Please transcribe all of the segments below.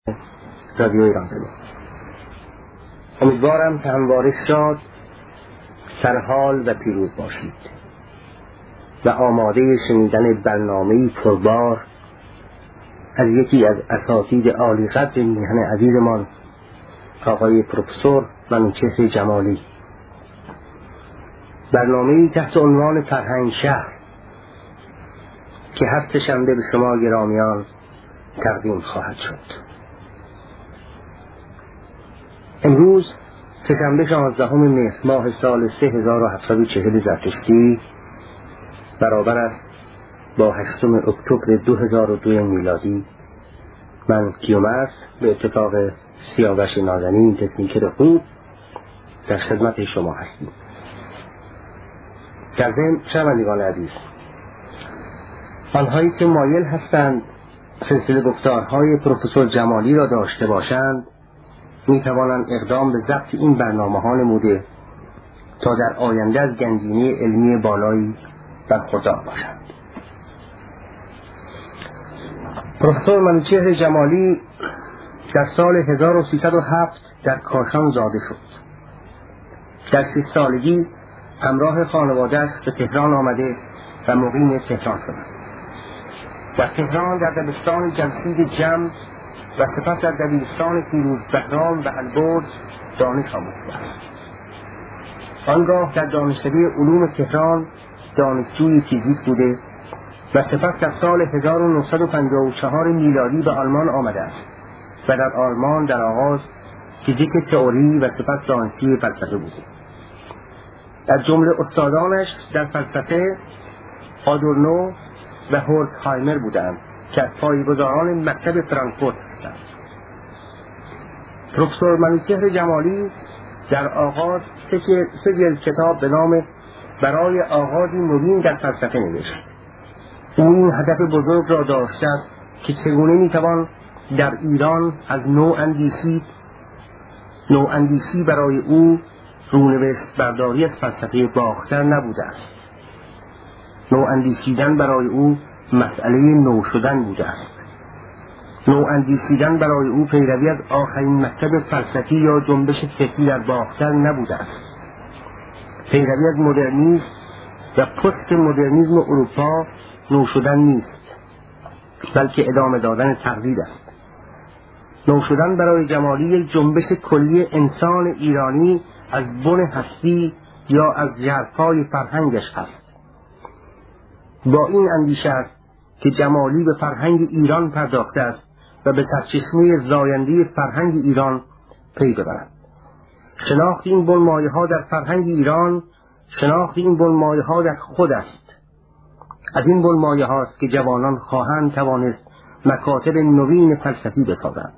رادیو ایران زده. امیدوارم که همواره شاد، سرحال و پیروز باشید و آماده شنیدن برنامه‌ای پربار از یکی از اساتید عالی قدر میهن عزیزمان، آقای پروفسور منوچهر جمالی. برنامه‌ای تحت عنوان فرهنگ شهر که هر سه‌شنبه به شما گرامیان تقدیم خواهد شد. امروز سه‌شنبه 16 مهر ماه سال 3740 زرتشتی برابر است با 8 اکتبر 2002 میلادی. من کیومرث به اتفاق سیاوش نازنین تکنیکر خوب در خدمت شما هستیم. در ضمن شنوندگان عزیز، آنهایی که مایل هستند سلسله گفتارهای پروفسور جمالی را داشته باشند می توانند اقدام به ضبط این برنامه‌ها نموده تا در آینده از گنجینه علمی بالایی برخوردار باشند. پروفسور منوچهر جمالی در سال 1307 در کاشان زاده شد. در 30 سالگی همراه خانواده‌اش به تهران آمده و مقیم تهران شد. در تهران در دبستان جمشید جم و سپس در دبیرستان فیروز بهرام و البرز دانش آموخته است. آنگاه در دانشکده علوم تهران دانشجوی فیزیک بوده و سپس در سال 1954 میلادی به آلمان آمده است و در آلمان در آغاز فیزیک تئوری و سپس دانشجوی فلسفه بوده. از جمله استادانش در فلسفه آدورنو و هورکهایمر بودند که از پایه‌گذاران مکتب فرانکفورت هستند. پروفسور منوچهر جمالی در آغاز سه جلد کتاب به نام برای آغازی نوین در فلسفه نوشت. او این هدف بزرگ را داشته است که چگونه میتوان در ایران از نواندیشی برای او رونوشت برداری از فلسفه باختر نبوده است. نواندیشیدن برای او مسئله نو شدن بوده است. نواندیشیدن برای او پیروی از آخرین مکتب فلسفی یا جنبش فکری در باختر نبوده است. پیروی از مدرنیسم و پست مدرنیسم اروپا نو شدن نیست، بلکه ادامه دادن تقلید است. نو شدن برای جمالی یک جنبش کلی انسان ایرانی از بن هستی یا از ژرفای فرهنگش است. با این اندیشه است که جمالی به فرهنگ ایران پرداخته است و به سرچشمه زاینده فرهنگ ایران پی ببرد. شناخت این بنمایه‌ها در فرهنگ ایران، شناخت این بنمایه‌ها در خود است. از این بنمایه‌هاست که جوانان خواهند توانست مکاتب نوین فلسفی بسازند،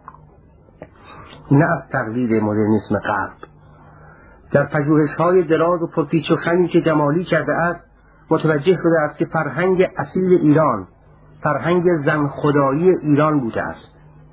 نه از تقلید مدرنیسم غرب. در پژوهش‌های دراز و پرپیچ و خمی که جمالی کرده است متوجه شده است که فرهنگ اصیل ایران فرهنگ زن خدایی ایران بوده است.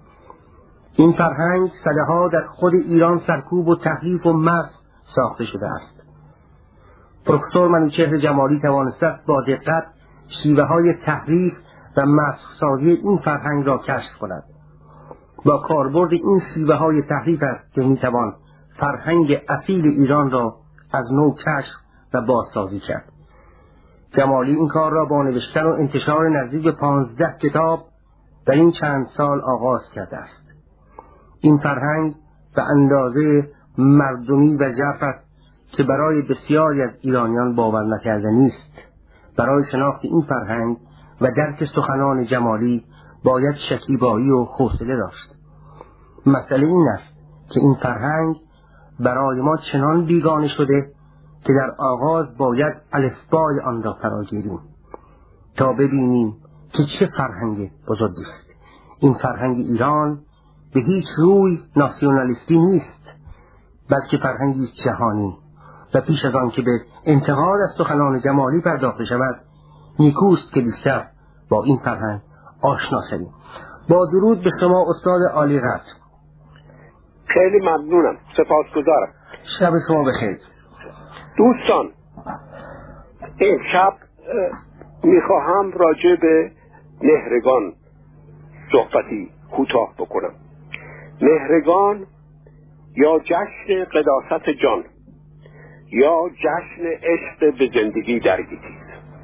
این فرهنگ سده‌ها در خود ایران سرکوب و تحریف و مسخ ساخته شده است. پروفسور منوچهر جمالی توانسته است با دقت شیوه‌های تحریف و مسخ سازی این فرهنگ را کشف کند. با کاربرد این شیوه‌های تحریف است که می‌توان فرهنگ اصیل ایران را از نو کشف و بازسازی کرد. جمالی این کار را با نوشتن و انتشار نزدیک به 15 کتاب در این چند سال آغاز کرده است. این فرهنگ به اندازه مردمی و ژرف است که برای بسیاری از ایرانیان باور نکردنی است. برای شناخت این فرهنگ و درک سخنان جمالی باید شکیبایی و حوصله داشت. مسئله این است که این فرهنگ برای ما چنان بیگانه شده که در آغاز باید الفبای آن را فراگیریم تا ببینیم که چه فرهنگ بزرگی است. این فرهنگ ایران به هیچ روی ناسیونالیستی نیست، بلکه فرهنگی جهانی و پیش از آن که به انتقاد از سخنان جمالی پرداخته شود نیکوست که بیشتر با این فرهنگ آشنا شویم. با درود به شما استاد عالی قدر. خیلی ممنونم، سپاسگزارم. شب شما بخیر. دوستان، امشب میخواهم راجع به نهرگان صحبتی کوتاه بکنم. مهرگان یا جشن قداست جان یا جشن عشق به زندگی در گیتی.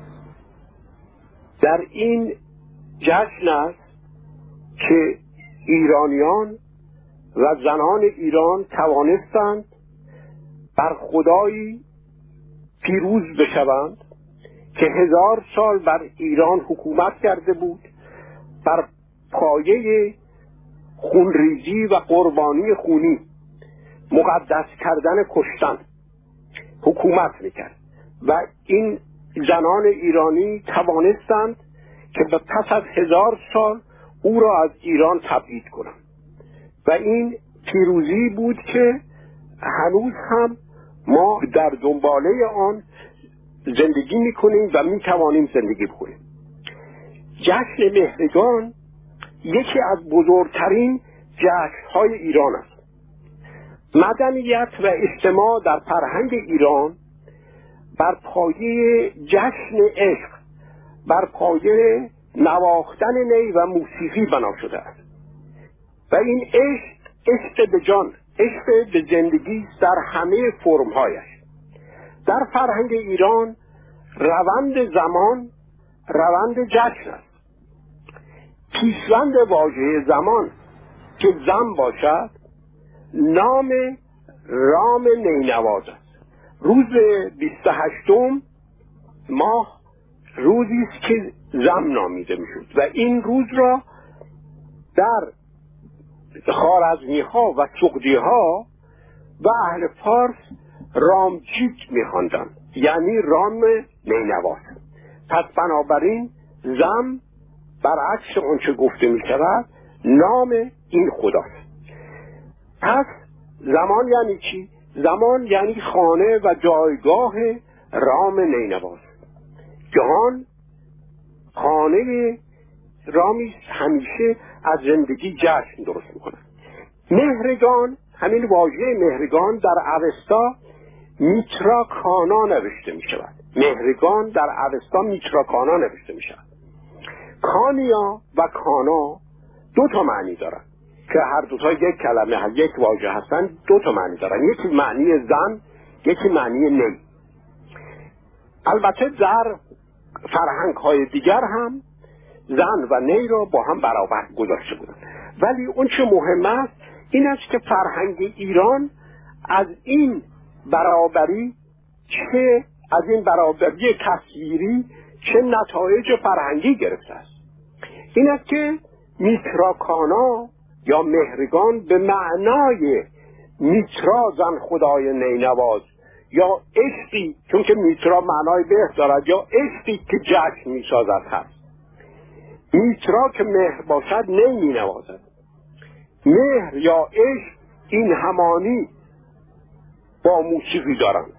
در این جشن است که ایرانیان و زنان ایران توانستند بر خدایی پیروز بشوند که 1000 سال بر ایران حکومت کرده بود، بر پایه خونریزی و قربانی خونی، مقدس کردن کشتن حکومت میکرد و این زنان ایرانی توانستند که به پس از 1000 سال او را از ایران تبعید کنند و این پیروزی بود که هنوز هم ما در دنباله آن زندگی میکنیم و میتوانیم زندگی بکنیم. جشن مهرگان یکی از بزرگترین جشن‌های ایران است. مدنیت و اجتماع در فرهنگ ایران بر پایه جشن عشق، بر پایه نواختن نی و موسیقی بنا شده است و این عشق به جان، عشق به زندگی در همه فرم‌هایش. در فرهنگ ایران روند زمان روند جشن است. پیشوند واژه زمان که زم باشد نام رام نینواز است. روز 28 ماه روزی است که زم نامیده میشد و این روز را در خوارزمی‌ها و سغدی‌ها و اهل فارس رامجیت می‌خواندند، یعنی رام نینواز. پس بنابراین زم برعکس آنچه گفته می‌شود نام این خداست. پس زمان یعنی چی؟ زمان یعنی خانه و جایگاه رام نینواز. جهان خانه رامی همیشه از زندگی جشن درست میکنه. مهرگان، همین واژه مهرگان در اوستا میتراکانا نوشته میشود. مهرگان در اوستا میتراکانا نوشته میشود. کانیا و کانا 2 معنی دارن که هر دوتا یک کلمه، یک واژه هستن، 2 معنی دارن. یکی معنی زن، یکی معنی نی. البته در فرهنگ های دیگر هم زن و نی را با هم برابر گذاشته بودن، ولی اون چه مهم است این است که فرهنگ ایران از این برابری، چه از این برابری تصویری، چه نتایج فرهنگی گرفته است. این است که میتراکانا یا مهرگان به معنای میترا زن خدای نینواز یا عشقی، چون که میترا معنای به دارد، یا عشقی که جشن میسازد هست. میترا که مهر باشد نی مینوازد. مهر یا عشق این همانی با موسیقی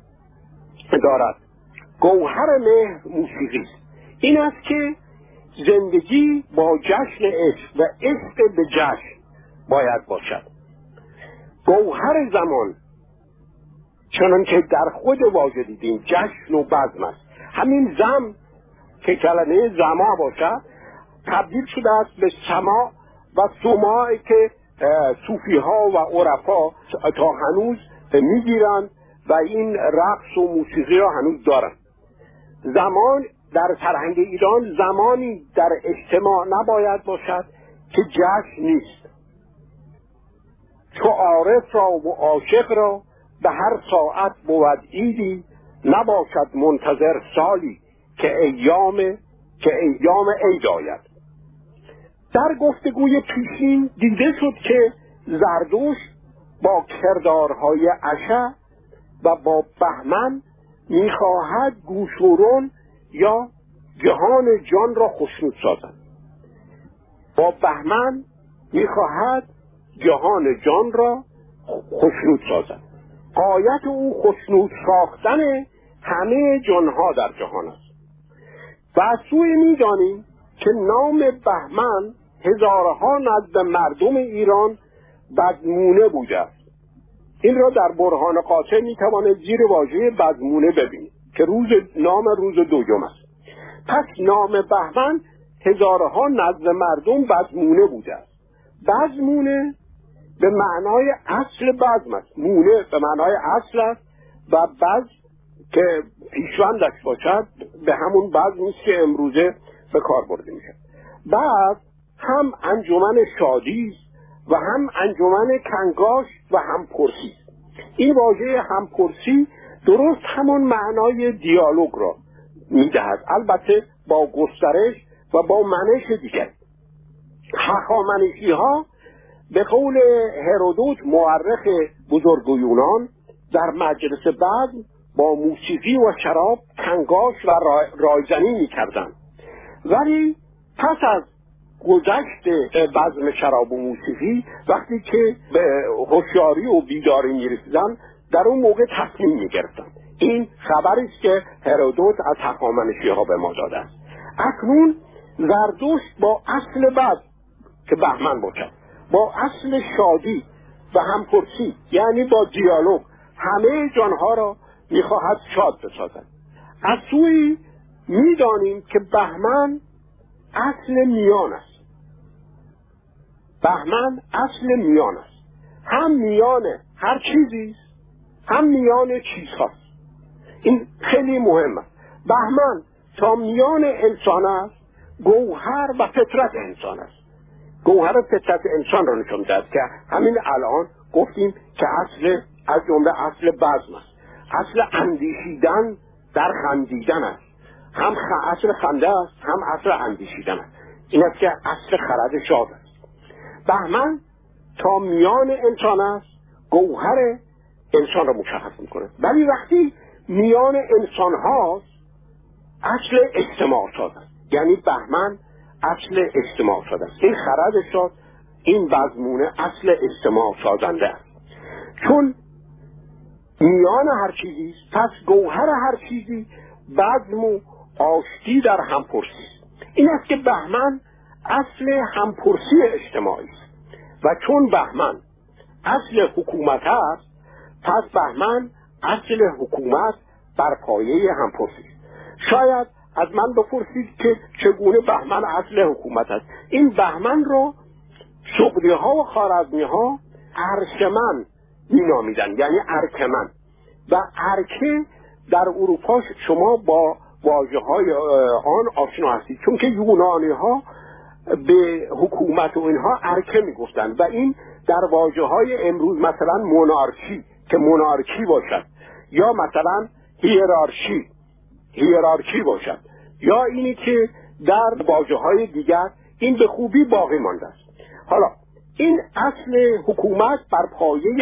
دارد. گوهر مهر موسیقی است. این است که زندگی با جشن عشق و عشق به جشن باید باشد. گوهر زمان چنان که در خود واژه دیدیم جشن و بزم است. همین زم که کلمه زما باشد تبدیل شده است به سما و سماعی که صوفی ها و عرفا تا هنوز میگیرند و این رقص و موسیقی را هنوز دارند. زمان در فرهنگ ایران زمانی در اجتماع نباید باشد که جشن نیست. چو عارف را و عاشق را به هر ساعت بود عیدی، نباشد منتظر سالی که ایام عید آید. در گفتگوی پیشین دیده شد که زردشت با کردارهای عشا و با بهمن میخواهد گوشورون یا جهان جان را خشنود سازد. با بهمن میخواهد جهان جان را خشنود سازد. غایت او خشنود ساختن همه جانها در جهان است. و از سوی میدانیم که نام بهمن هزارها نزد مردم ایران بزمونه بوده است. این را در برهان قاطع میتوانید زیر واژه بزمونه ببینید که نام روز دوم است. پس نام بهمن هزارها نزد مردم بزمونه بوده است. بزمونه به معنای اصل بزم است. مونه به معنای اصل است و بزم که پیشوندش باشد به همون بزم نیست که امروزه به کار برده میشه. بعد هم انجمن شادی و هم انجمن کنگاش و هم پرسی. این واژه هم پرسی درست همون معنای دیالوگ را میدهد، البته با گسترش و با منش دیگر. هخامنشی ها به قول هرودوت مورخ بزرگ یونان در مجلس بزم با موسیقی و شراب کنگاش و رایزنی می‌کردند، ولی پس از گذشت بزم شراب و موسیقی وقتی که به هوشیاری و بیداری می‌رسیدند در اون موقع تصمیم می‌گرفتند. این خبری است که هرودوت از هخامنشی ها به ما داده است. اکنون زردشت با اصل بزم که بهمن باشد، با اصل شادی و همپرسی یعنی با دیالوگ همه جانها را میخواهد شاد بسازد. از سوی میدانیم که بهمن اصل میان است. بهمن اصل میان است، هم میان هر چیزی است هم میان چیزهاست. این خیلی مهمه. بهمن تا میان انسان است گوهر و فطرت انسان است. گوهر فطرت انسان را نشان داد که همین الان گفتیم که اصل از جمله اصل بزم است. اصل اندیشیدن در خندیدن است. هم اصل خنده است هم اصل اندیشیدن است. این است که اصل خرد شاد است. بهمن تا میان انسان است گوهر انسان را مشخص میکنه، ولی وقتی میان انسان هاست اصل اجتماع شاد است. یعنی بهمن اصل اجتماع شاد است. این خرد شاد، این بزمونه اصل اجتماع سازنده است. چون میان هر چیزی است پس گوهر هر چیزی بزم و آشتی در همپرسی است. این است که بهمن اصل همپرسی اجتماعی است و چون بهمن اصل حکومت است پس بهمن اصل حکومت بر پایه همپرسی است. شاید از من بپرسید که چگونه بهمن اصل حکومت است. این بهمن رو سغدی ها و خوارزمی ها ارکمن می نامیدن، یعنی ارکمن. و ارکه در اروپا شما با واژه های آن آشنا هستید، چون که یونانی ها به حکومت و اینها ارکه می گفتن و این در واژه های امروز مثلا مونارکی که مونارکی باشد یا مثلا هیرارشی باشد یا اینی که در واژه های دیگر این به خوبی باقی مانده است. حالا این اصل حکومت بر پایه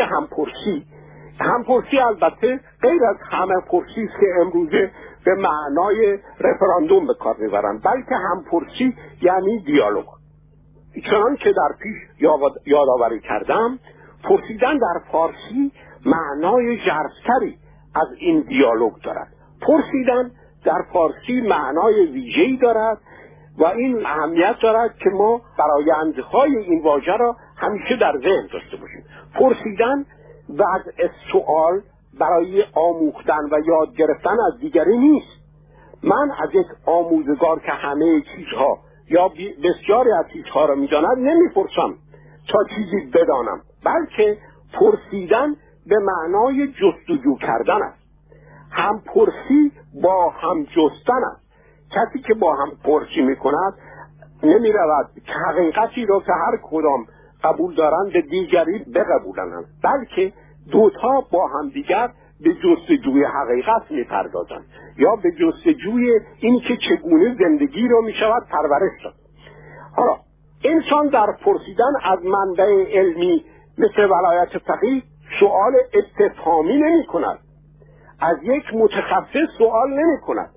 همپرسی البته غیر از همپرسی است که امروزه به معنای رفراندوم به کار میبرند، بلکه همپرسی یعنی دیالوگ. چنان که در پیش یادآوری کردم پرسیدن در فارسی معنای ژرف‌تری از این دیالوگ دارد. پرسیدن در فارسی معنای ویژه‌ای دارد و این اهمیت دارد که ما برآیندهای این واژه را همیشه در ذهن داشته باشیم. پرسیدن وضع سوال برای آموختن و یاد گرفتن از دیگری نیست. من از یک آموزگار که همه چیزها یا بسیاری از چیزها را می‌داند نمی‌پرسم تا چیزی بدانم، بلکه پرسیدن به معنای جستجو کردن است. هم پرسی با هم جستن است. کسی که با هم پرسی می‌کند نمی‌رود که حقیقتی را که هر کدام قبول دارند به دیگری بقبولند، بلکه دوتا با هم دیگر به جستجوی حقیقت می‌پردازند یا به جستجوی این که چگونه زندگی را می‌شود پرورش داد. حالا انسان در پرسیدن از منبع علمی مثل ولایت فقیه سؤال استفهامی نمی‌کند، از یک متخصص سوال نمی‌کند.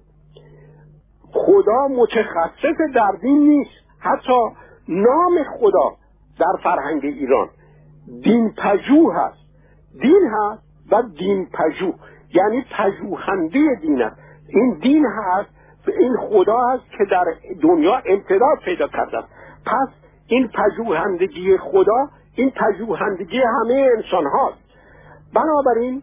خدا متخصص در دین نیست. حتی نام خدا در فرهنگ ایران دین پژوه هست. دین هست و دین پژوه یعنی پژوهنده دین است. این دین هست، این خدا هست که در دنیا امتداد پیدا کرده است. پس این پژوهندگی خدا این پژوهندگی همه انسان هاست. بنابراین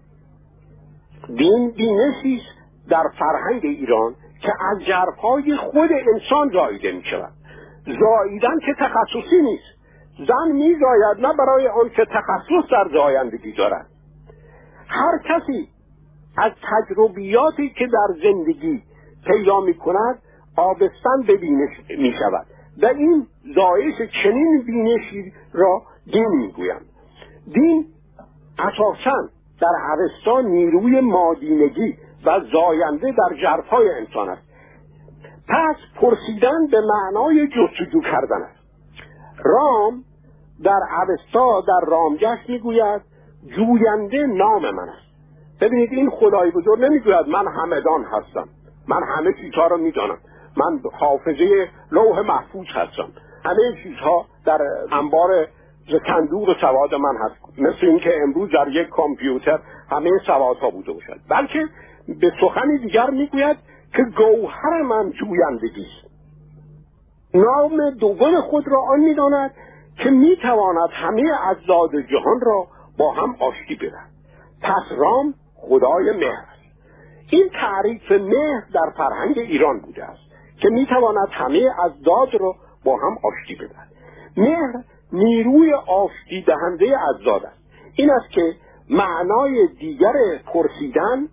دین بینشی است در فرهنگ ایران که از ژرفای خود انسان زاییده می شود. زاییدن که تخصصی نیست. زن میزاید نه برای آن که تخصص در زایندگی دارد. هر کسی از تجربیاتی که در زندگی پیدا می کند آبستن به بینش می شود و این زایش چنین بینشی را دین می گویند. دین اساساً در اوستا نیروی مادینگی و زاینده در ژرفای انسان است. پس پرسیدن به معنای جستجو کردن است. رام در اوستا در رامجش میگوید جوینده نام من است. ببینید این خدای بزرگ نمیگوید من همدان هستم، من همه چیزها رو میدانم، من حافظه لوح محفوظ هستم، همه چیزها در انبار صندوق سواد من هست، مثل اینکه امروز در یک کامپیوتر همه سوادها بوده باشد. بلکه به سخنی دیگر میگوید که گوهر من جویندگی است. نام دوم خود را آن میداند که میتواند همه اجزاد جهان را با هم آشتی بدهد. پس رام خدای مهر است. این تعریف مهر در فرهنگ ایران بوده است که میتواند همه اجزاد را با هم آشتی بدهد. مهر نیروی آشتی دهنده اجزاد است. این است که معنای دیگر پرسیدن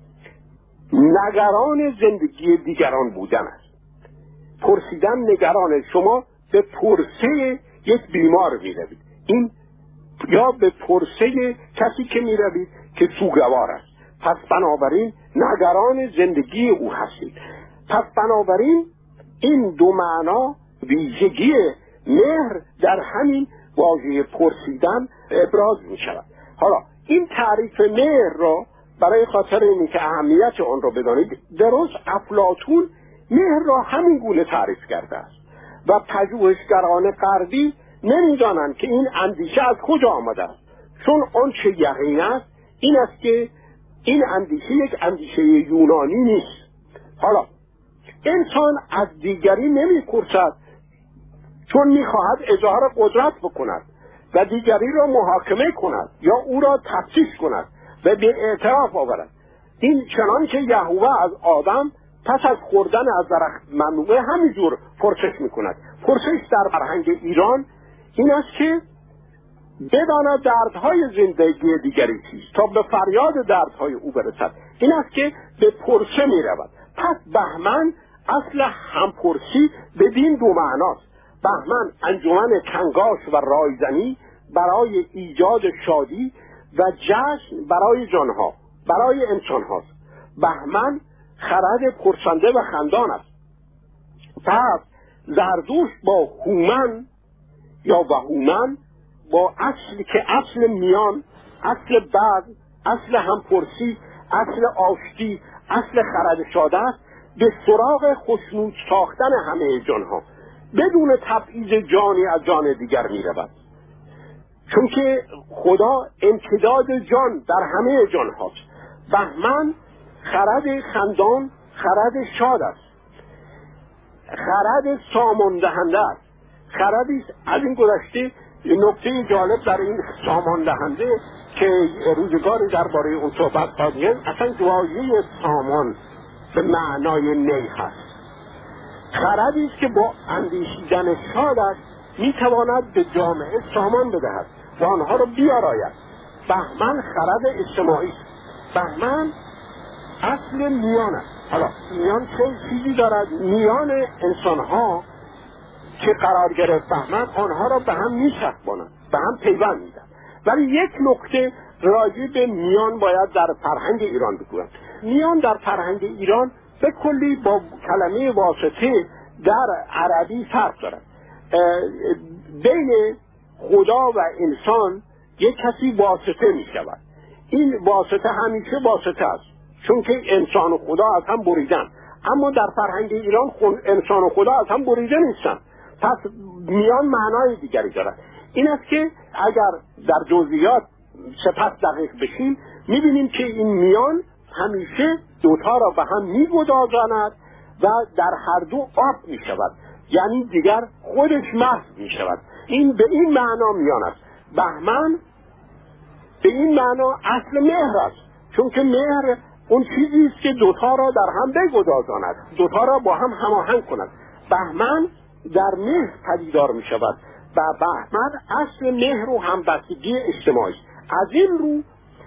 نگران زندگی دیگران بودن است. پرسیدن نگران، شما به پرسه یک بیمار می روید، این یا به پرسه کسی که می روید که سوگوار است، پس بنابراین نگران زندگی او هستید. پس بنابراین این دو معنا ویژگی مهر در همین واژه پرسیدن ابراز می شود. حالا این تعریف مهر را برای خاطر اینکه اهمیت آن را بدانید، درست افلاطون مهر را همین گونه تعریف کرده است و پژوهشگران غربی نمی‌دانند که این اندیشه از کجا آمده است، چون آن چه یقین است این است که این اندیشه یک اندیشه یونانی نیست. حالا انسان از دیگری نمی‌پرسد چون می‌خواهد اظهار قدرت بکند و دیگری را محاکمه کند یا او را تفتیش کند و به اعتراف آورد. این چنان که یهوه از آدم پس از خوردن از درخت ممنوعه همینجور پرسش میکند. پرسش در فرهنگ ایران این است که بداند دردهای زندگی دیگری چیست تا به فریاد دردهای او برسد. این است که به پرسه میرود. پس بهمن اصل همپرسی بدین دو معناست. بهمن انجمن کنگاش و رایزنی برای ایجاد شادی و جشن برای جانها، برای انسان هاست. بهمن خرد پرسنده و خندان است. پس زردوشت با هومن یا وهومن با اصلی که اصل میان، اصل بعد، اصل همپرسی، اصل آشتی، اصل خرد شاده است، به سراغ خشنود ساختن همه جانها بدون تبعیض جانی از جان دیگر می رود. چون که خدا امتداد جان در همه جان هاست. بهمن خرد خندان، خرد شاد است، خرد سامان دهنده است. خردی از این گذشته نکته جالب در این سامان دهنده که روزگاری درباره اون صحبت کردیم، اصلا واژه سامان به معنای نی هست. خردی است که با اندیشیدن شاد است میتواند به جامعه سامان بدهد و آنها را بیاراید. بهمن خرد اجتماعی است. بهمن اصل میان است. حالا میان چه چیزی دارد؟ میان انسانها که قرار گرفت بهمن آنها را به هم میچسباند، به هم پیوند میدن. ولی یک نکته راجع به میان باید در فرهنگ ایران بگویم. میان در فرهنگ ایران به کلی با کلمه واسطه در عربی فرق دارد. بین خدا و انسان یک کسی واسطه می شود. این واسطه همیشه واسطه است، چون که انسان و خدا از هم بریدن. اما در فرهنگ ایران انسان و خدا از هم بریده نیستن. پس میان معنای دیگری دارد. این است که اگر در جزئیات سپس دقیق بشیم میبینیم که این میان همیشه دوتا را به هم میگدازاند و در هر دو آب میشود، یعنی دیگر خودش محض میشود. این به این معنا میان است. بهمن به این معنا اصل مهر است، چون که مهر اون چیزی است که دوتا را در هم بگدازاند، دوتا را با هم هماهنگ کند. بهمن در مهر پدیدار می شود و بهمن اصل مهر و همبستگی اجتماعی. از این رو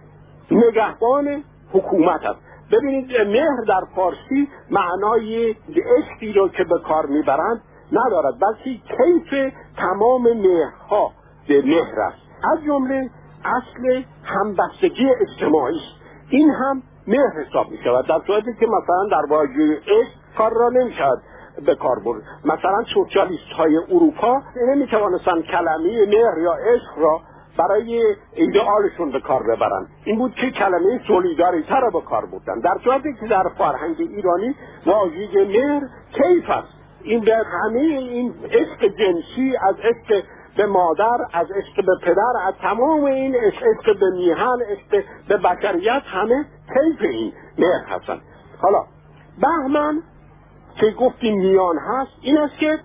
نگهبان حکومت است. ببینید مهر در فارسی معنای عشقی رو که به کار میبرند ندارد، بلکه کیف تمام مهرها به مهر است. از جمله اصل همبستگی اجتماعی، این هم مهر حساب می شود، در صورتی که مثلا در واژه عشق کار را نمی شود به کار برد. مثلا سوسیالیست های اروپا نمی توانستند کلمه مهر یا عشق را برای ایدئالشون به کار ببرن. این بود که کلمه سولیداریته را به کار بردن، در صورتی که در فرهنگ ایرانی واژه مهر کیف است. این به همه این عشق جنسی، از عشق به مادر، از عشق به پدر، از تمام این عشق به میهن، عشق به بشریت، همه کیف این مهر هستند. حالا بهمن که گفتیم میان هست، این است که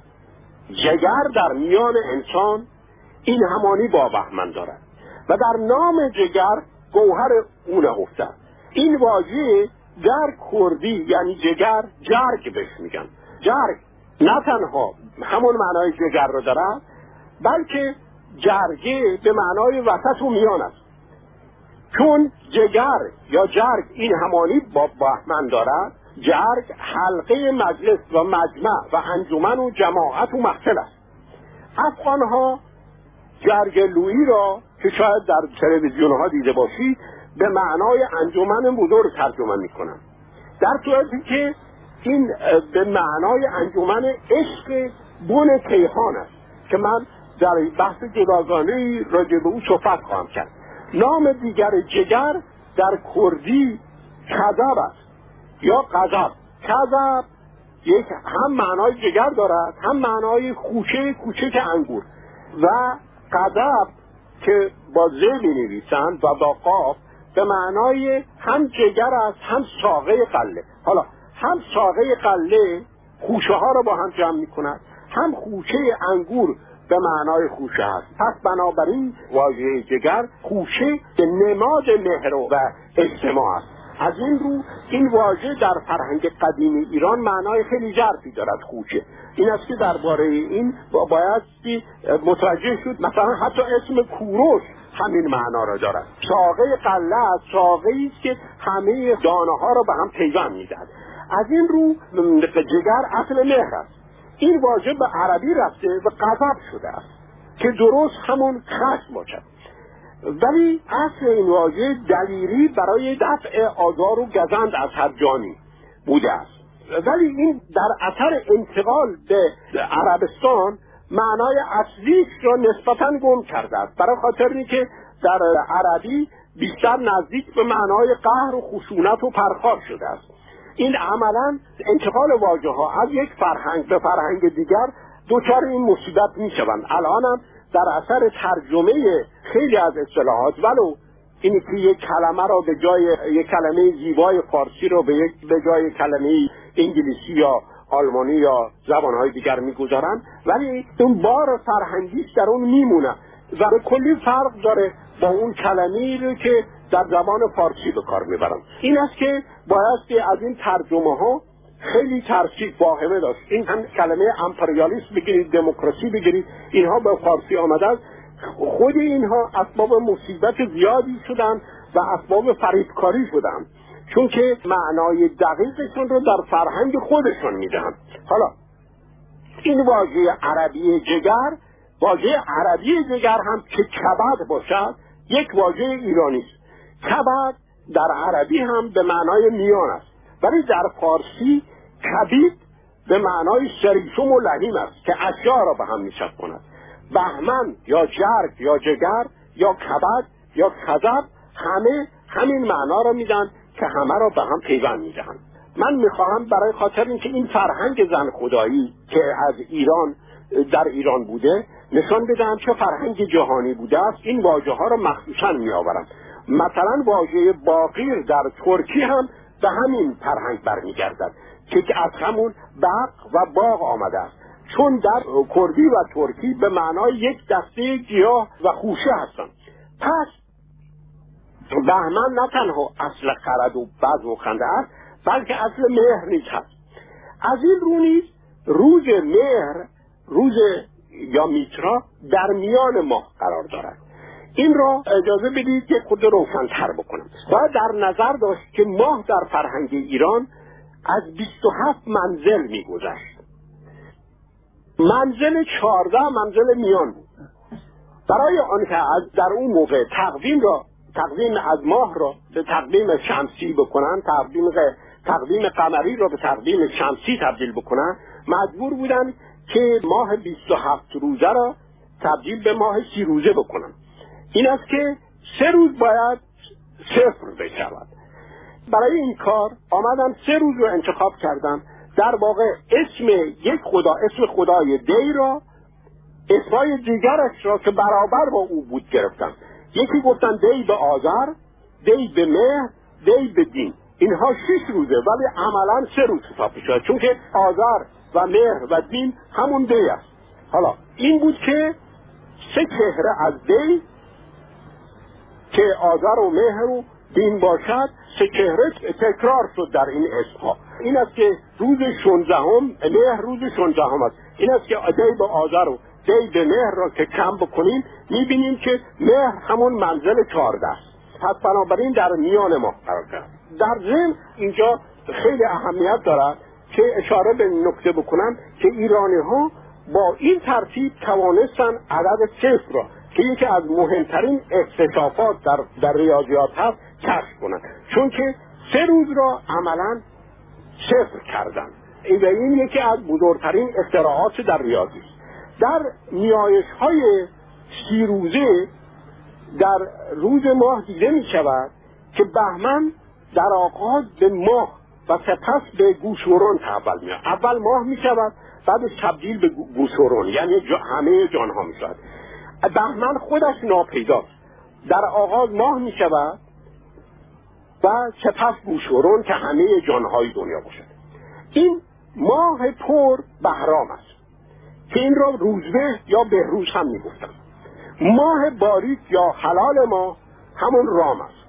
جگر در میان انسان این همانی با بهمن دارد و در نام جگر گوهر او نهفته است. این واژه در کردی یعنی جگر، جرگ بهش میگن. جرگ نه تنها همون معنای جگر رو دارد، بلکه جرگه به معنای وسط و میان است. چون جگر یا جرگ این همانی با بهمن دارد، جرگ حلقه مجلس و مجمع و انجمن و جماعت و محفل است. افغانها جرگلویی را که شاید در تلویزیون ها دیده باشید به معنای انجمن بزرگ ترجمه میکنن، در صورتی که این به معنای انجمن عشق بن کیهان است که من در بحث جداگانه راجع به او صحبت خواهم کرد. نام دیگر جگر در کردی کذب است یا غضب. کذب یک هم معنای جگر دارد، هم معنای خوشه کوچک انگور، و غضب که با ز می‌نویسند و با قاف به معنای هم جگر است هم ساقه قله. حالا هم ساقه قله خوشه ها رو با هم جمع می‌کند، هم خوشه انگور به معنای خوشه هست. پس بنابراین واژه جگر خوشه به نماد مهر و اجتماع است. از این رو این واژه در فرهنگ قدیم ایران معنای خیلی ظرفی دارد. خوشه این است که درباره این باید متوجه شد. مثلا حتی اسم کوروش همین معنا را دارد. ساقه قله است، ساقه‌ای است که همه دانه ها را به هم پیوند می‌دهد. از این رو جگر اصل مهر است. این واژه به عربی رفته و غضب شده است که درست همون خشم باشد، ولی اصل این واژه دلیری برای دفع آزار و گزند از هر جانی بوده است. ولی این در اثر انتقال به عربستان معنای اصلیش را نسبتاً گم کرده است، برای خاطر اینکه در عربی بیشتر نزدیک به معنای قهر و خشونت و پرخاش شده است. این عملاً انتقال واژه ها از یک فرهنگ به فرهنگ دیگر دچار این مصیبت می شوند. الانم در اثر ترجمه خیلی از اصطلاحات، ولو اینی که یک کلمه را به جای یک کلمه زیبای فارسی را به جای کلمه انگلیسی یا آلمانی یا زبانهای دیگر میگذارن، ولی اون بار فرهنگیش در اون میمونه و به کلی فرق داره با اون کلمه‌ای رو که در زبان فارسی به کار میبرن. این است که بایستی از این ترجمه ها خیلی ترکیب واهمه داشت. این هم کلمه امپریالیسم بگیرید، دموکراسی بگیرید، اینها به فارسی آمدن، خود اینها اسباب مصیبت زیادی شدن و اسباب فریبکاری شدن، چون که معنای دقیقشون رو در فرهنگ خودشون میدن. حالا این واژه عربی جگر، واژه عربی جگر هم که کبد باشد یک واژه ایرانی است. کبد در عربی هم به معنای میان است، ولی در فارسی کبید به معنای شریشم و لحیم است که اشیاء را به هم میچسباند. بهمن یا جرگ یا جگر یا کبد یا کذب همه همین معنا را میدن که همه را به هم پیوند میدهند. من میخواهم برای خاطر اینکه این فرهنگ زن خدایی که از ایران در ایران بوده نشان بدم چه فرهنگ جهانی بوده است، این واژه ها را مخصوصا میآورم. مثلا واژه باقیر در ترکی هم به همین فرهنگ برمیگردد که از همون بق و باغ آمده است، چون در کردی و ترکی به معنای یک دسته گیاه و خوشه هستند. پس بهمن نه تنها اصل خرد و بزم و خنده است، بلکه اصل مهر نیز هست. از این رو نیز روز مهر، روز یا میترا در میان ماه قرار دارد. این را اجازه بدید یک خورده روشن‌تر بکنم. باید در نظر داشت که ماه در فرهنگ ایران از 27 منزل می‌گذشت. منزل 14 منزل میان بود. برای آنکه از در اون موقع تقویم از ماه را به تقویم شمسی بکنن، تقویم قمری را به تقویم شمسی تبدیل بکنن، مجبور بودن که ماه 27 روزه را تبدیل به ماه 30 روزه بکنن. این است که 3 روز باید 0 بشود. برای این کار آمدن 3 روز رو انتخاب کردن. در واقع اسم خدای دی را، اسمای دیگرش را که برابر با او بود گرفتن. یکی گفتن دی به آذر، دی به مهر، دی به دین. اینها 6 روزه ولی عملا 3 روز حساب می‌شود، چون که آذر و مهر و دین همون دی است. حالا این بود که 3 چهره از دی که آذر و مهر و دین باشد، 3 چهره تکرار شد در این اسمها. این است که روز 16ام مهر روز 16ام است. این است که دی به آذر و دی به مهر را که کم بکنیم میبینیم که مهر همون منزل 14 است. پس بنابراین در میان ما قرار گرفت. در ضمن اینجا خیلی اهمیت دارد که اشاره به نکته بکنم که ایرانی‌ها با این ترتیب توانستن عدد 0 را که یکی از مهمترین اکتشافات در ریاضیات هست کشف کنند، چون که 3 روز را عملا 0 کردن. این یکی از بزرگترین اختراعات در ریاضی است. در نیایش‌های 30 روزه در روز ماه دیده می شود که بهمن در آغاز به ماه و سپس به گوشورون تحول می شود. اول ماه می شود بعدش تبدیل به گوشورون، یعنی همه جانها می شود. بهمن خودش ناپیداست، در آغاز ماه می شود و سپس گوشورون که همه جانهای دنیا باشد. این ماه پر بهرام است که این را روزبه یا بهروز هم می گفتن. ماه باریک یا حلال ماه همون رام است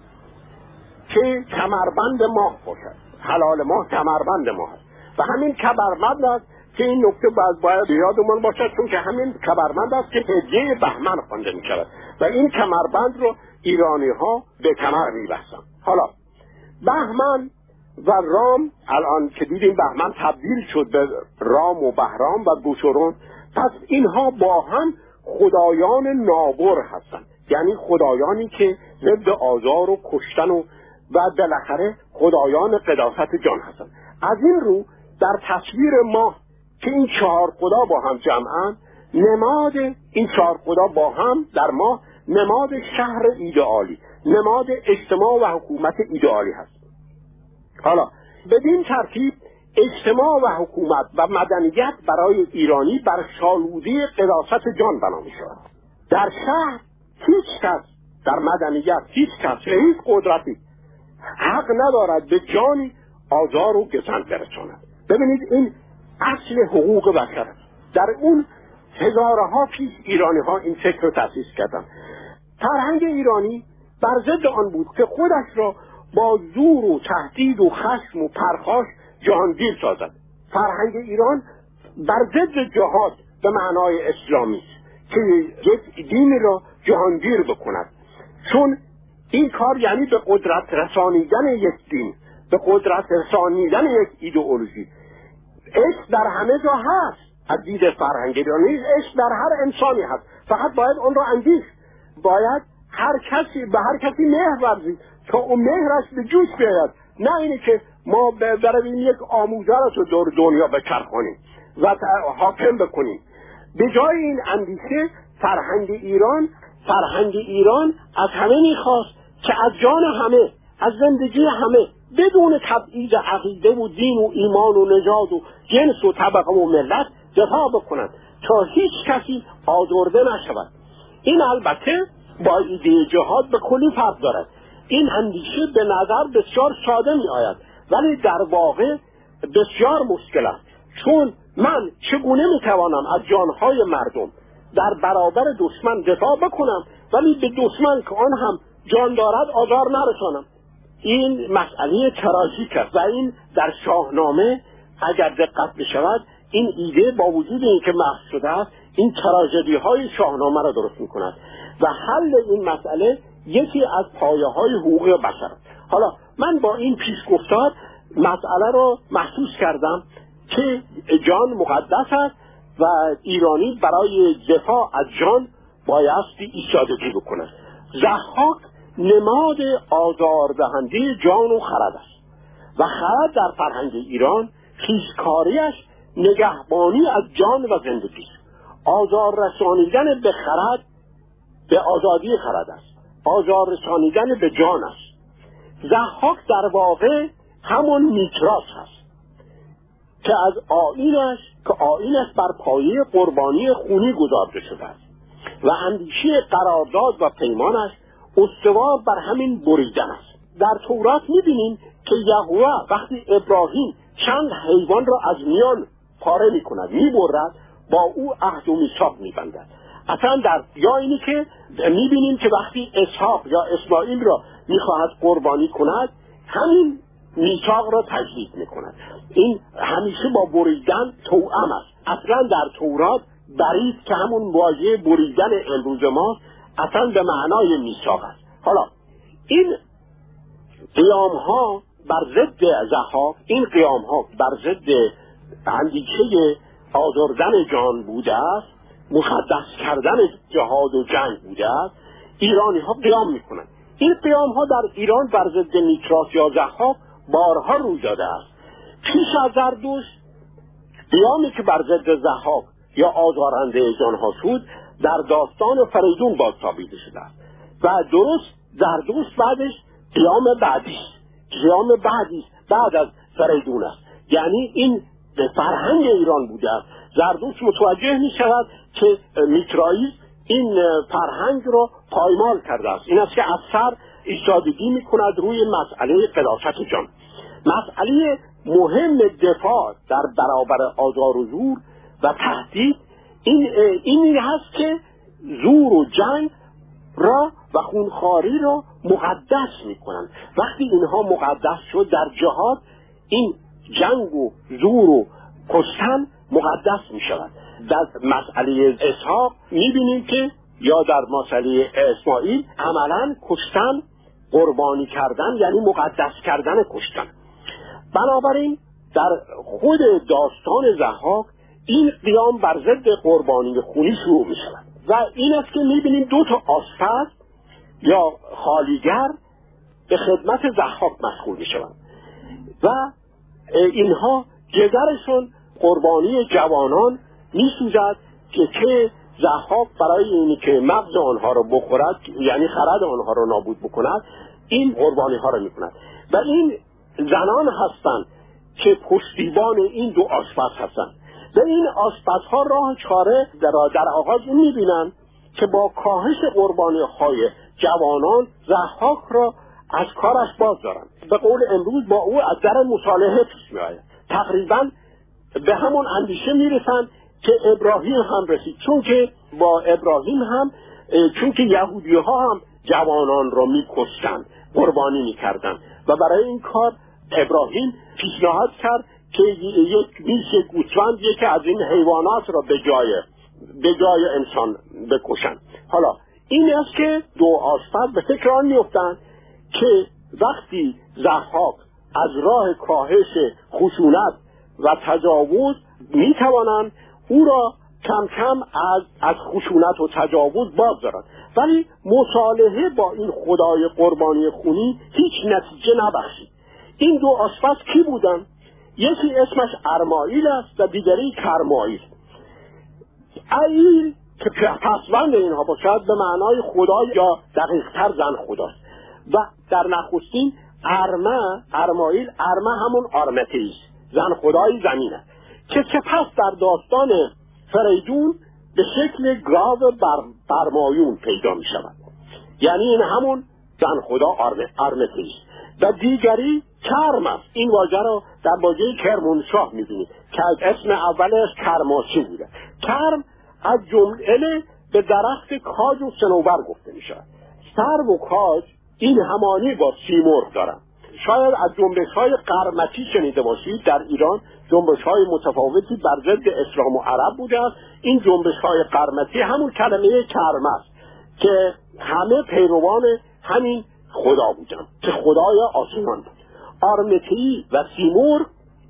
که کمربند ماه باشد. حلال ماه کمربند ماه است و همین کمربند است که این نکته باید یادمون باشد، چون که همین کمربند است که هدیه بهمن خوانده می شود و این کمربند رو ایرانی ها به کمر می بستند. حالا بهمن و رام، الان که دیدیم بهمن تبدیل شد به رام و بهرام و گوشورون، پس اینها با هم خدایان نابر هستند، یعنی خدایانی که ضد آزار و کشتن و بالاخره خدایان قداست جان هستند. از این رو در تصویر ماه که این 4 خدا با هم جمعن، نماد این 4 خدا با هم در ماه نماد شهر ایدئالی، نماد اجتماع و حکومت ایدئالی هست. حالا بدین ترتیب اجتماع و حکومت و مدنیت برای ایرانی بر شالودی قداست جان بنا می شود. در شهر هیچ کس، در مدنیت هیچ کس، هیچ قدرتی حق ندارد به جانی آزار و گزند برساند. ببینید این اصل حقوق بشر است. در اون هزارها پیش ایرانی ها این فکر رو تأسیس کردن. فرهنگ ایرانی بر ضد آن بود که خودش را با زور و تهدید و خشم و پرخاش جهانگیر سازد. فرهنگ ایران بر ضد جهاد به معنای اسلامی است که یک دین را جهانگیر بکند، چون این کار یعنی به قدرت رسانیدن یک دین، به قدرت رسانیدن یک ایدئولوژی. عشق در همه جا هست، از دید فرهنگ ایرانی عشق در هر انسانی هست، فقط باید اون را انگیخت. باید به هر کسی مهر ورزید تا اون مهرش به جوش بیاید، نه اینه که ما برویم یک آموزه رو دور دنیا بچرخانیم و حاکم بکنیم. به جای این اندیشه فرهنگ ایران از همه میخواست که از جان همه، از زندگی همه، بدون تبعیض عقیده و دین و ایمان و نژاد و جنس و طبقه و ملت دفاع بکنند تا هیچ کسی آزرده نشود. این البته با ایده جهاد به کلی فرق دارد. این اندیشه به نظر بسیار ساده می آید ولی در واقع بسیار مشکل است، چون من چگونه می توانم از جانهای مردم در برابر دشمن دفاع بکنم ولی به دشمن که آن هم جان دارد آزار نرسانم؟ این مسئله تراژیک است و این در شاهنامه اگر دقت بشود این ایده با وجود اینکه محو شده است، این تراژدی های شاهنامه را درست میکند و حل این مسئله یکی از پایه های حقوق بشر. حالا من با این پیشگفتار مسئله را محسوس کردم که جان مقدس است و ایرانی برای دفاع از جان بایستی ایستادگی بکند. ضحاک نماد آزاردهنده جان و خرد است و خرد در فرهنگ ایران خیزکاریش نگهبانی از جان و زندگی است. آزار رسانیدن به خرد به آزادی خرد است، آزار رسانیدن به جان است. ضحاک در واقع همون میتراس هست که از آیینش بر پایه قربانی خونی گذارده شده است و اندیشه قرارداد و پیمانش استوار بر همین بریدن است. در تورات می‌بینیم که یهوه وقتی ابراهیم چند حیوان را از میان پاره می‌کند، می‌برد، با او عهد و میثاق می‌بندد. اصلا در یا اینی که می‌بینیم که وقتی اسحاق یا اسماعیل را می‌خواهد قربانی کند، همین میثاق را تجدید می‌کند. این همیشه با بریدن توأم است. اصلا در تورات برید که همون واژه بریدن امروز ما اصلا به معنای میثاق است. حالا این قیام ها بر ضد ضحاک، این قیام ها بر ضد اندیشه آزردن جان بوده است، مقدس کردن جهاد و جنگ بوده است. ایرانی ها قیام میکنند. این قیام ها در ایران بر ضد میتراس یا ضحاک بارها روی داده است. پیش از زردشت قیامی که بر ضد ضحاک یا آزارنده جان ها شد در داستان فریدون بازتابیده شده است و درست زردشت بعدش قیام بعدی بعد از فریدون است. یعنی این به فرهنگ ایران بوده است. زردشت متوجه می شود که میترائیسم این فرهنگ را پایمال کرده است. این است که از سر ایستادگی می کند روی مسئله قداست جان. مسئله مهم دفاع در برابر آزار و زور و تهدید این هست که زور و جنگ را و خونخواری را مقدس میکنند. وقتی اینها مقدس شد در جهاد، این جنگ و زور و کشتن مقدس میشود. در مسئله اسحاق میبینیم که یا در مسئله اسماعیل عملا کشتن، قربانی کردن یعنی مقدس کردن کشتن. بنابراین در خود داستان ضحاک این قیام بر ضد قربانی خونی شروع می شود و این است که می بینیم دو تا آشپز یا خالیگر به خدمت ضحاک مشغول می شوند و اینها جگرشون قربانی جوانان می سوزد که ضحاک برای اینی که مغز آنها را بخورد، یعنی خرد آنها را نابود بکند، این قربانی ها را می کند و این زنان هستند که پشتیبان این دو آشپز هستند و این آشپزها راه چاره در آغاز این می‌بینند که با کاهش قربانی‌های جوانان ضحاک را از کارش باز دارند. به قول امروز با او از در مصالحه پیش می‌آید. تقریباً به همون اندیشه می‌رسند که ابراهیم هم رسید، چون که با ابراهیم هم چون که یهودی‌ها هم جوانان را می‌کشتند، قربانی می‌کردند و برای این کار ابراهیم پیشنهاد کرد که یک میش گوسفند یکی از این حیوانات را به جای انسان بکشند. حالا این است که دو آشپز به فکر آن می‌افتند که وقتی ضحاک از راه کاهش خشونت و تجاوز می‌توانند او را کم کم از خشونت و تجاوز باز دارند، ولی مصالحه با این خدای قربانی خونی هیچ نتیجه نبخشید. این دو آشپز کی بودن؟ یکی اسمش ارمائیل است و دیگری کرمائیل. ایل که پسوند اینها باشد به معنای خدا یا دقیق‌تر زن خداست و در نخستین ارمائیل همون آرمتیس، زن خدای زمین است که سپس در داستان فریدون به شکل گاو برمایون پیدا می شود. یعنی این همون زن خدا آرمتیس و دیگری کرم است. این واژه را در واژه کرمانشاه می‌بینید که از اسم اولش کرماشی بوده. کرم از جمله به درخت کاج و صنوبر گفته می‌شود. سرو و کاج این همانی با سیمرغ دارند. شاید از جنبش‌های قرمطی شنیده باشید. در ایران جنبش‌های متفاوتی بر ضد اسلام و عرب بوده است. این جنبش‌های قرمطی همون کلمه کرم است که همه پیروان همین خدا بودن که خدای آسمان بود. آرمتی و سیمور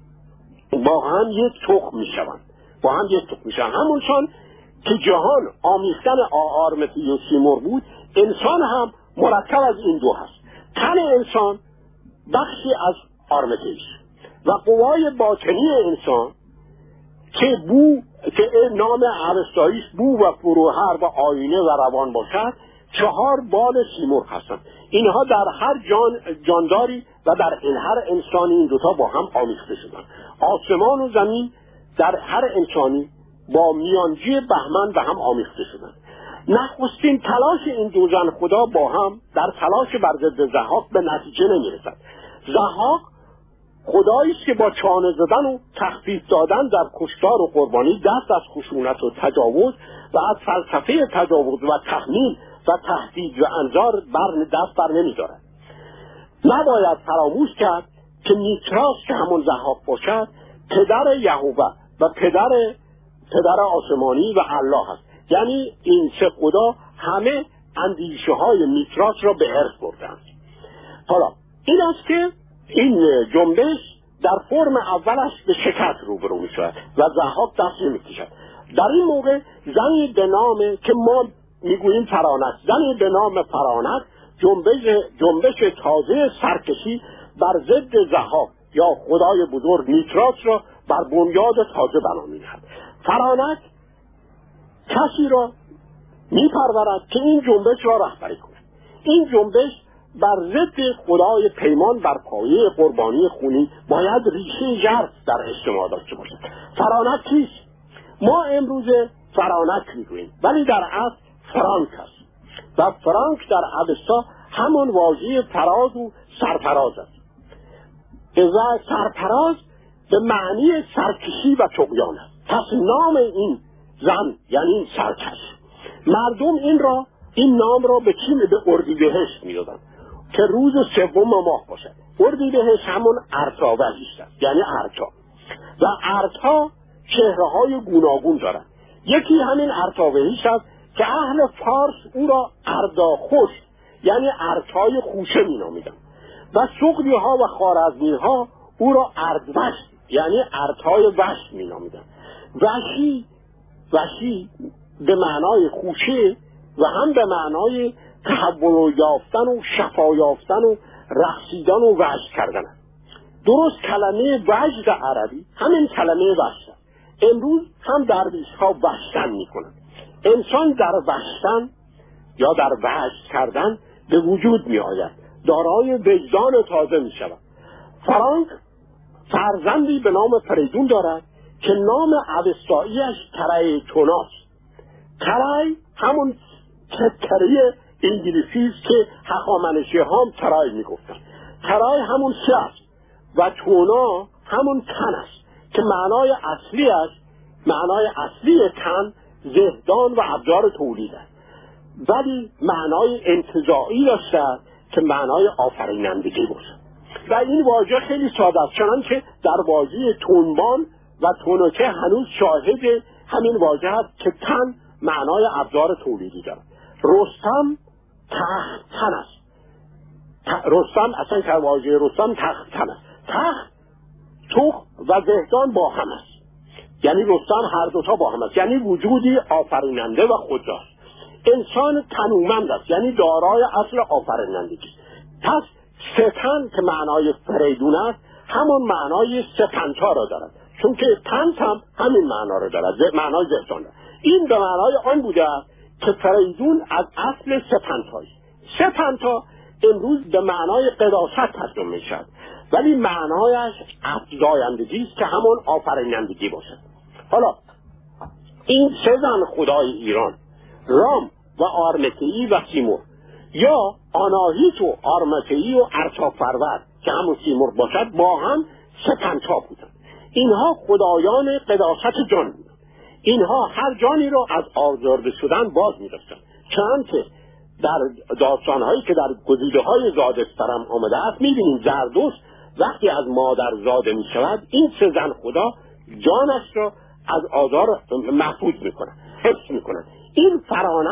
با هم یک تخم میشوند، همونشان که جهان آمیختن آرمتی و سیمور بود، انسان هم مرکب از این دو هست. تن انسان بخشی از آرمتی است و قوای باطنی انسان که نام ارسطویی بو و فروهر و آینه و روان باشد، 4 بال سیمور هستند. اینها در هر جانداری و در هر انسانی این دوتا با هم آمیخته شدند. آسمان و زمین در هر انسانی با میانجی بهمن به هم آمیخته شدند. نخستین تلاش این دو زن خدا با هم در تلاش بر ضد ضحاک به نتیجه نمیرسد. ضحاک خدایی است که با چانه زدن و تخفیف دادن در کشتار و قربانی دست از خشونت و تجاوز و از فلسفه تجاوز و تخمین و تهدید و انذار دست بر نمی‌دارد. نباید فراموش کرد که میتراس که همون ضحاک باشد پدر یهوه و پدر آسمانی و الله است. یعنی این سه خدا همه اندیشه های میتراس را به ارث بردند. حالا این است که این جنبش در فرم اولش به شکست روبرو می شود و ضحاک دست نمی کشد. در این موقع زنی به نام که ما میگوییم فرانک، زنی به نام فرانک جنبش تازه سرکشی بر ضد ضحاک یا خدای بزرگ میتراس را بر بنیاد تازه بنا می‌نهد. فرانک کسی را میپرورد که این جنبش را رهبری کند. این جنبش بر ضد خدای پیمان بر پایه قربانی خونی باید ریشه ژرف در اجتماع داشته باشد. فرانک کیست؟ ما امروز فرانک میگوییم ولی در اصل فرانک است و فرانک در اوستا همون واژه فراز و سرفراز است. و سرفراز به معنی سرکشی و طغیان است. پس نام این زن یعنی این سرکش. مردم این نام را به چی؟ به اردیبهشت می‌دادند که روز 3 ماه باشد. اردیبهشت همون ارتابهشت است، یعنی ارتا. و ارتا چهره‌های گوناگون دارد. یکی همین ارتابهشت است که اهل فارس او را ارداخوش یعنی ارتای خوشه می‌نامیدند و سغدی‌ها و خوارزمی‌ها او را اردوشت یعنی ارتای وشت می‌نامیدند. وشی به معنای خوشه و هم به معنای تحول یافتن و شفا یافتن و رقصیدن و وجد کردن است. درست کلمه وجد عربی همین کلمه وجد است. امروز هم درویش‌ها وجدن می‌کنند. انسان در وجدن یا در وجد کردن به وجود می‌آید، دارای وجدان تازه می‌شود. فرانک فرزندی به نام فریدون دارد که نام اوستایی‌اش تریتوناست. تری همون تری انگلیسی است که هخامنشی‌ها هم تری میگفتن. تری همون سه است و تونا همون تن است که معنای اصلی تن زهدان و ابزار تولید است، ولی معنای انتزاعی داشته که معنای آفرینندگی باشد. و این واژه خیلی ساده است، چنانکه در واژه تنبان و تونکه هنوز شاهد همین واژه است که تن معنای ابزار تولیدی دارد. رستم تن است. رستم اصلا که واژه رستم تن است. تخت و زهدان با هم است، یعنی رستم هر دوتا با هم است، یعنی وجودی آفریننده و خوددار. انسان تنومند است، یعنی دارای اصل آفرینندگی. پس ستن که معنای فریدون است همون معنای سپنتا را دارد، چون که تن هم همین معنا را دارد، معنای زهدان دارد. این به معنای آن بوده است که فریدون از اصل سپنتاست. سپنتا امروز به معنای قداست ترجمه می‌شود، ولی معنایش افزایندگی است که همون آفرینندگی باشد. حالا این سه زن خدای ایران، رام و آرمتئی و سیمور، یا آناهیت و آرمتئی و ارتافرور که همون سیمور باشد، با هم سپنتا بودند. اینها خدایان قداست جان بودند. اینها هر جانی را از آزرده شدن باز می‌داشتند، چنانکه در داستانهایی که در گزیده‌های زادسترم آمده است می‌بینیم زردشت وقتی از مادر زاده می‌شود این سه زن خدا جانش را از آزار محفوظ می‌کنند، حفظ می‌کنند. این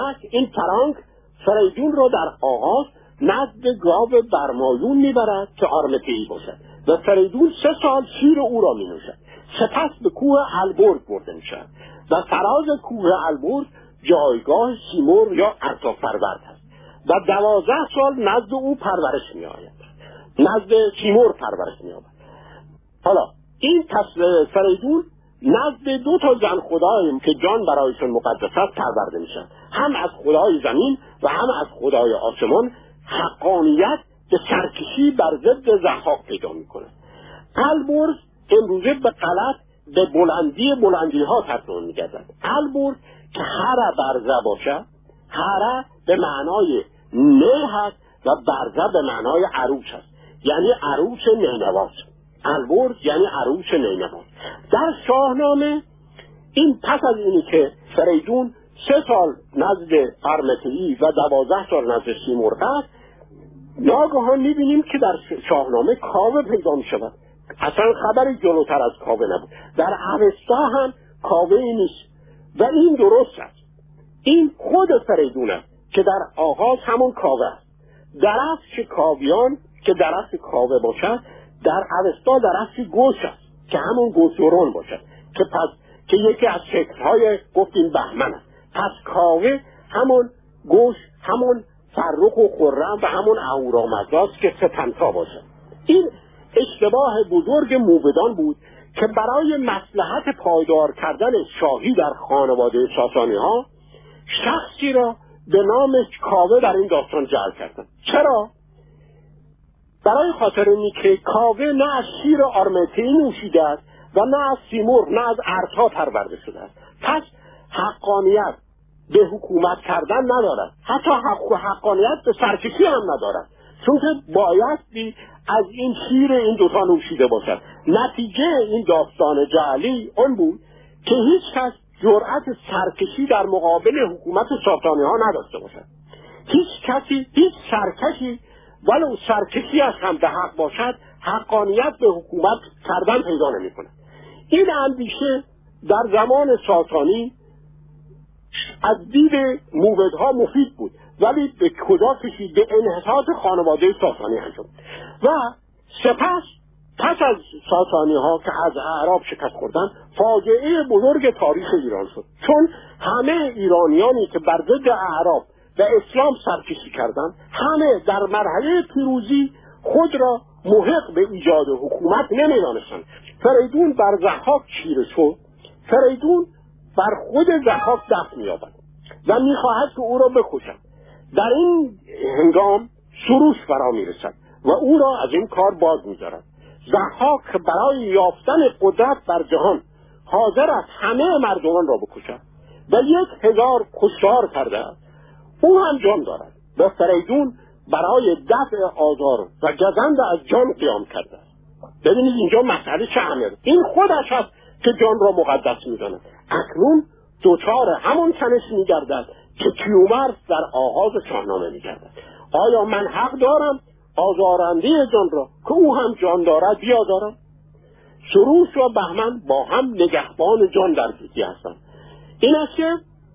فرانک فریدون را در آغاز نزد گاو برمایون میبرد که آرمته‌ای باشد و فریدون 3 سال شیر او را مینوشد. سپس به کوه البرز برده میشد و فراز کوه البرز جایگاه سیمرغ یا ارتافرورد است و 12 سال نزد او پرورش میآید، نزد سیمرغ پرورش می‌یابد. حالا این فریدون نزد 2 زن خدایی که جان برایشان مقدس است پرورده میشن، هم از خدای زمین و هم از خدای آسمان. حقانیت به سرکشی بر ضد ضحاک پیدا میکنه. البرز امروزه به غلط به بلندی ها ترجمه میگردد. البرز که هره برزه باشه، هره به معنای نه هست و برزه به معنای عروس هست، یعنی عروس نینواز. البرز یعنی عروس نینواز. در شاهنامه این پس از اینی که فریدون 3 سال نزد آرمته‌ای و 12 سال نزد سیمرغ است، ناگهان میبینیم که در شاهنامه کاوه پیدا میشود. اصلا خبری جلوتر از کاوه نبود. در اوستا هم کاوه نیست و این درست است. این خود فریدون است که در آغاز همون کاوه است. درفش کاویان که درفش کاوه باشد، در اوستا درفش گوش است که همون گوشورون باشد که یکی از شکل‌های گفتیم بهمن است. پس کاوه همون گوش، همون فرخ و خرم و همون اهورامزداست که ستمتا باشد. این اشتباه بزرگ موبدان بود که برای مصلحت پایدار کردن شاهی در خانواده ساسانی ها شخصی را به نام کاوه در این داستان جعل کردند. چرا؟ برای خاطر اینی که کاوه نه از شیر آرمته‌ای نوشیده است و نه از سیمرغ نه از ارتا پرورده شده است. پس حقانیت به حکومت کردن ندارد، حتی حقانیت به سرکشی هم ندارد، چون که بایستی از این شیر این 2 نوشیده باشد. نتیجه این داستان جعلی اون بود که هیچ کس جرأت سرکشی در مقابل حکومت ساسانی ها نداشته باشد. هیچ سرکشی ولو سرکشیش هم به حق باشد حقانیت به حکومت کردن پیدا نمی کند. این اندیشه در زمان ساسانی از دید موبدها مفید بود، ولی به کجا کشید؟ به انحطاط خانواده ساسانی انجام. و سپس پس از ساسانی ها که از اعراب شکست خوردن، فاجعه بزرگ تاریخ ایران شد، چون همه ایرانیانی که بر ضد اعراب و اسلام سرکشی کردند، همه در مرحله پیروزی خود را محق به ایجاد حکومت نمی‌دانستند. فریدون بر ضحاک چیره شد. فریدون بر خود ضحاک دست می‌یابد و می‌خواهد که او را بکشد. در این هنگام سروش فرا می‌رسد و او را از این کار باز می‌دارد. ضحاک برای یافتن قدرت بر جهان حاضر است همه مردمان را بکشد و 1000 کشتار کرده است. او هم جان دارد و فریدون برای دفع آزار و گزند از جان قیام کرده است. ببینید اینجا مسئله چه اهمیت. این خودش است که جان را مقدس می‌داند. اکنون دوچار همون تنش می‌گردد که کیومرث در آغاز شاهنامه می‌گردد. آیا من حق دارم آزارنده جان را که او هم جان دارد بیازارم؟ سروش و بهمن با هم نگهبان جان در گیتی هستند. این است که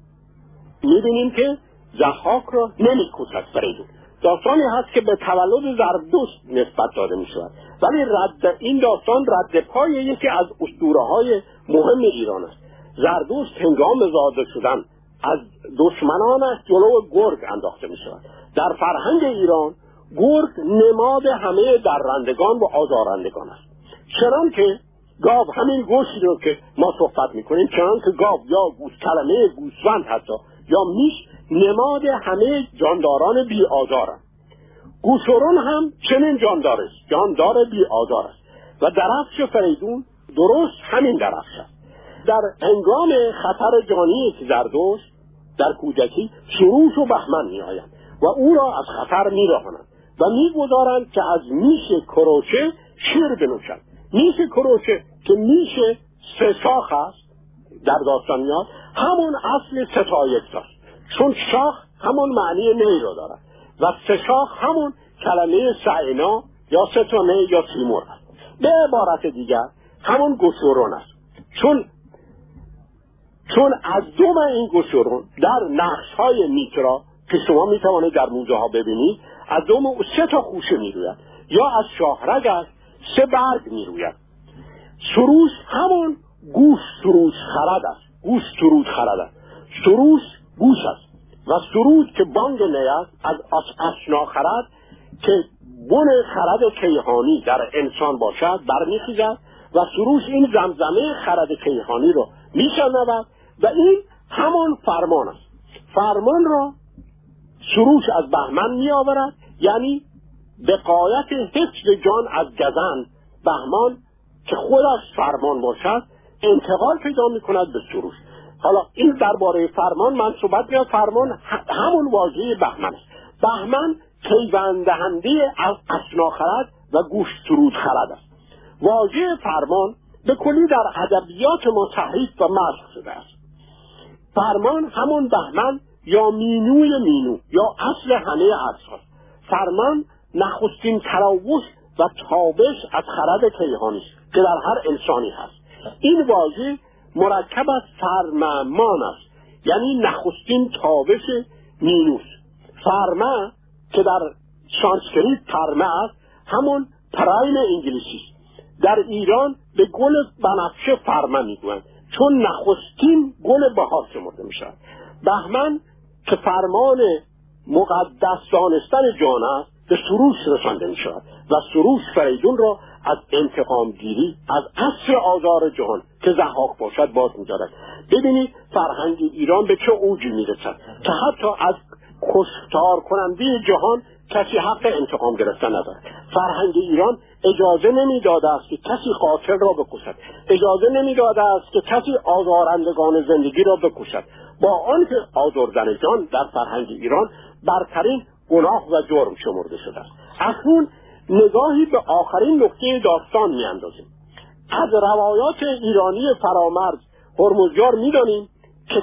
می‌بینیم که ضحاک را نمی‌کشد فریدون. داستانی هست که به تولد زردشت نسبت داده می‌شود، ولی این داستان رد پای یکی از اسطوره‌های مهم ایران است. زردشت هنگام زاده شدن از دشمنانش جلو گرگ انداخته می‌شود. در فرهنگ ایران گرگ نماد همه درندگان و آزارندگان است. چنانکه گاو، همین گوشتی رو که ما صحبت می‌کنیم، چنانکه گاو یا کلمه گوسفند حتی یا میش نماد همه جانداران بی آزار است. گوشورون هم چنین جاندار بی آزار است و درفش فریدون درست همین درفش است. در هنگام خطر جانی زردشت در کودکی سروش و بهمن می‌آیند و او را از خطر می‌رهانند و می‌گذارند که از میش کروچه شیر بنوشد. میش کروچه که میش 3 شاخ است در داستان میاد، همون اصل 3 تا 1 است، چون شاخ همون معنی نی رو دارد و سشاخ همون کلمه سعینا یا ستونه یا سیمور است. به عبارت دیگر همون گوشورون است. چون از دوم این گوشورون در نقش های میترا که شما میتوانید در موزه ها ببینید، از دوم او 3 تا خوشه میروید یا از شاهرگ است 3 برگ میروید. سروش همون گوش سروش خرد است. گوش سرود خرد است. سروش گوش است و سرود که بانگ نی است از اشنا خرد که بن خرد کیهانی در انسان باشد برمیخیزد و سروش این زمزمه خرد کیهانی رو میشنود و این همون فرمان است. فرمان را سروش از بهمن میآورد، یعنی بقایت حفظ جان از گزند بهمان که خودش فرمان باشد انتقال پیدا میکند به سروش. حالا این درباره فرمان من صحبت می‌کنم. فرمان همون واژه بهمن است. بهمن پیوند دهنده از اشنا خرد و گوش سرود خرد است. واژه فرمان به کلی در ادبیات ما تحریف و مسخ شده است. فرمان همون بهمن یا مینو یا اصل همه اصل. فرمان نخستین تراوش و تابش از خرد کیهانی است که در هر انسانی هست. این واژه مرکب از فرمان است، یعنی نخستین تابش مینوس. فرما که در سانسکریت فرما است همون پرایم انگلیسی است. در ایران به گل بنفشه فرما میگویند چون نخستین گل بهار شمرده میشود. بهمن که فرمان مقدس دانستن جان است به سروش رسانده میشود و سروش فریدون را از انتقام گیری از عصر آزار جهان که ضحاک باشد باز می‌دارد. ببینید فرهنگ ایران به چه اوجی میرسد که حتی از کشتار کننده جهان کسی حق انتقام گرفتن ندارد. فرهنگ ایران اجازه نمیداده است که کسی قاتل را بکشد، اجازه نمیداده است که کسی آزارندگان زندگی را بکشد، با آنکه آزردن جان در فرهنگ ایران برترین گناه و جرم شمرده شده است. اکنون نگاهی به آخرین نقطه داستان میاندازیم. از روایات ایرانی فرامرز هرمزگار میدانیم که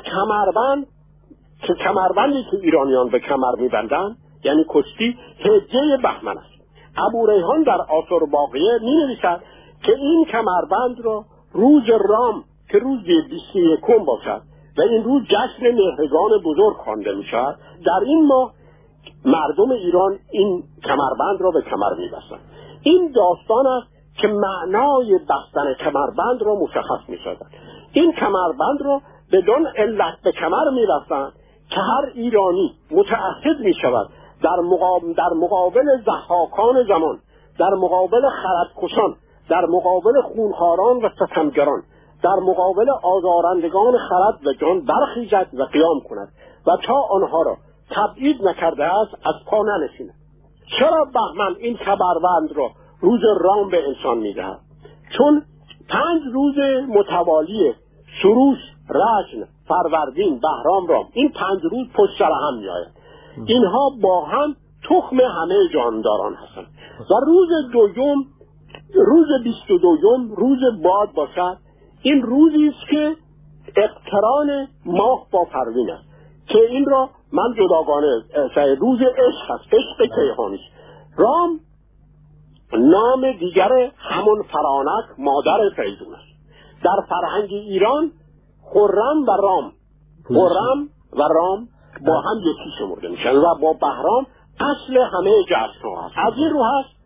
کمربندی که ایرانیان به کمر میبندند یعنی کشتی هجه بهمن است. ابو ریحان در آثار باقیه مینویسد که این کمربند را روز رام که روز 21 باشد و این روز جشن مهرگان بزرگ خوانده میشود، در این ماه مردم ایران این کمربند را به کمر میبستند. این داستان است که معنای بستن کمربند را مشخص می‌سازد. این کمربند را بدون علت به کمر می‌بستند که هر ایرانی متعهد می‌شود در مقابل ضحاکان زمان، در مقابل خردکشان، در مقابل خونخواران و ستمگران، در مقابل آزارندگان خرد و جان برخیزد و قیام کند و تا آنها را تبعید نکرده است از پا ننشیند. چرا بهمن این کمربند را روز رام به انسان میدهد؟ چون 5 روز متوالی سروش، رجن، فروردین، بهرام، رام، این 5 روز پشت سر هم میآید. اینها با هم تخم همه جانداران هستند و روز 22 روز باد باشد. این روزی است که اقتران ماه با پروین است که این را من جداگانه روز عشق است، عشق کیهانی است. رام نام دیگر همون فرانک مادر فریدون است. در فرهنگ ایران خرم و رام با هم یکی شمرده میشن و با بهرام اصل همه جشن ها هست. از این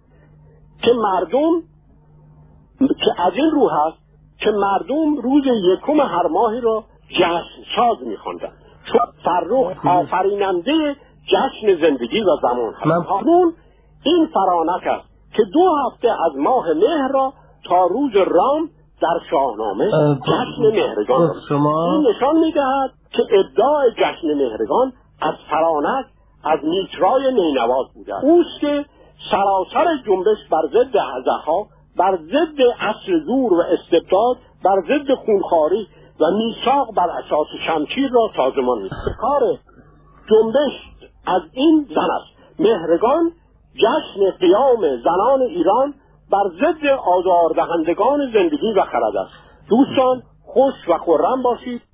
رو هست که مردم روز 1 هر ماهی را جشن ساز میخواندند چون فرخ آفریننده جشن زندگی و زمان هست. این فرانک است که 2 هفته از ماه مهر را تا روز رام در شاهنامه جشن مهرگان این نشان میدهد که ابداع جشن مهرگان از فرانک از میترای نینواز بوده است. اوست که سراسر جنبش بر ضد ضحاک، بر ضد عصر زور و استبداد، بر ضد خونخواری و میثاق بر اساس شمشیر را سازمان می‌دهد. کار جنبش از این زن است. مهرگان جشن قیام زنان ایران بر ضد آزاردهندگان زندگی و خرد است. دوستان خوش و خرم باشید.